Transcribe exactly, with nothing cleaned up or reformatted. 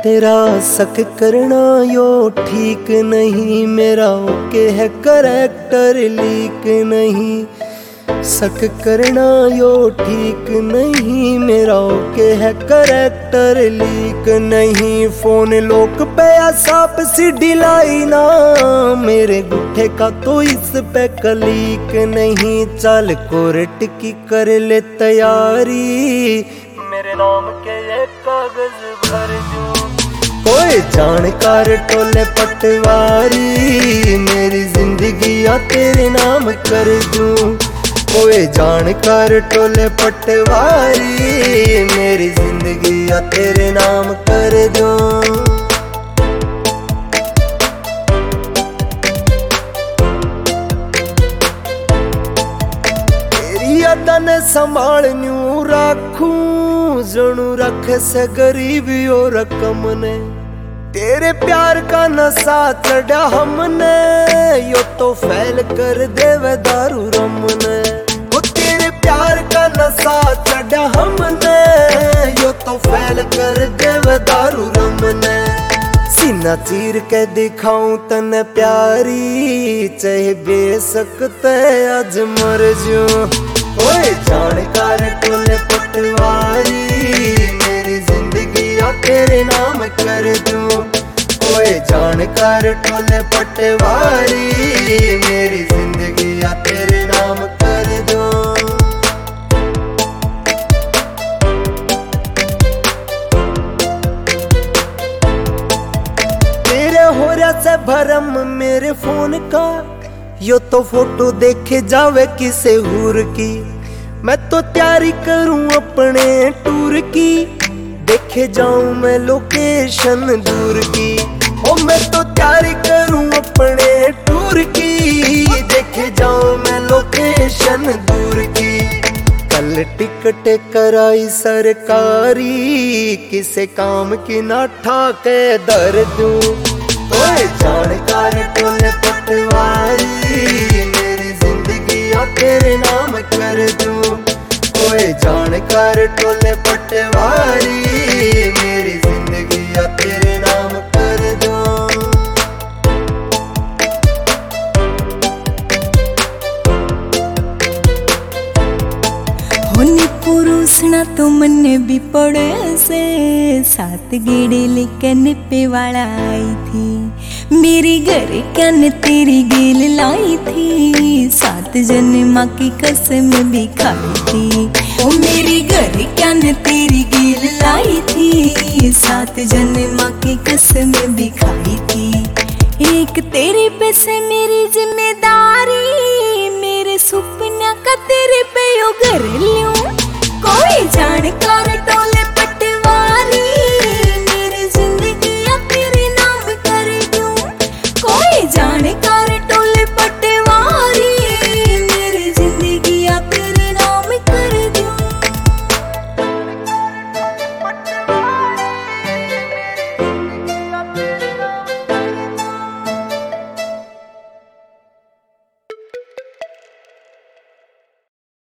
तेरा शक करना यो ठीक नहीं, मेरा ओके है करेक्टर लीक नहीं। शक करना यो ठीक नहीं, मेरा ओके है करेक्टर लीक नहीं। फोन लोक पे सांप सी ढिलाई ना, मेरे गुठे का तो इस पे कलीक नहीं। चल कोर्ट की कर ले तैयारी, मेरे नाम के ये कागज भर जो। कोई जानकार टोले पटवारी, मेरी जिंदगी या तेरे नाम कर दूं। कोई जानकार टोले पटवारी, मेरी जिंदगी या तेरे नाम कर दूं। यादन संभाल न्यू राखूं, जणू रख से गरीबी और रकम ने। तेरे प्यार का नशा चढ़ा हमने, यो तो फैल कर देवे दारू रम ने। वो तेरे प्यार का नशा चढ़ा हमने, यो तो फैल कर देवे दारू रम ने। सीना चीर के दिखाऊं तने प्यारी, चाहे बेसकते आज मर जो। ओए जानकार टोले पटवारी, मेरी जिंदगी या तेरे नाम कर दूं। ओए जानकार टोले पटवारी, मेरी जिंदगी या तेरे नाम कर दूं। तेरे होरा से भरम मेरे फोन का, यो तो फोटो देखे जावे किसे हूर की। मैं तो तैयारी करूं अपने टूर की, देखे जाऊं मैं लोकेशन दूर की। ओ मैं तो तैयारी करूं अपने टूर की, देखे जाऊं मैं लोकेशन दूर की। कल टिकट कराई सरकारी, किसे काम की ना ठाके दर दूं। ओए जानकार टोले पटवारी, मेरी जिंदगी या तेरे नाम कर दूं। ओए जानकार टोले पटवारी, मेरी जिंदगी या तेरे नाम कर दूं। होने पुरुष ना तो मन भी पड़े से, सात गेड़े लेकर निपे वाला आई थी। मेरी घर कन तेरी गेल लाई थी, सात जन्म की कसम भी खाई थी। ओ मेरी घर कन तेरी गेल लाई थी, सात जन्म की कसम भी खाई थी। एक तेरे पे से मेरी जिम्मेदारी, मेरे सपना का तेरे पे यो घर लूं। कोई जानकार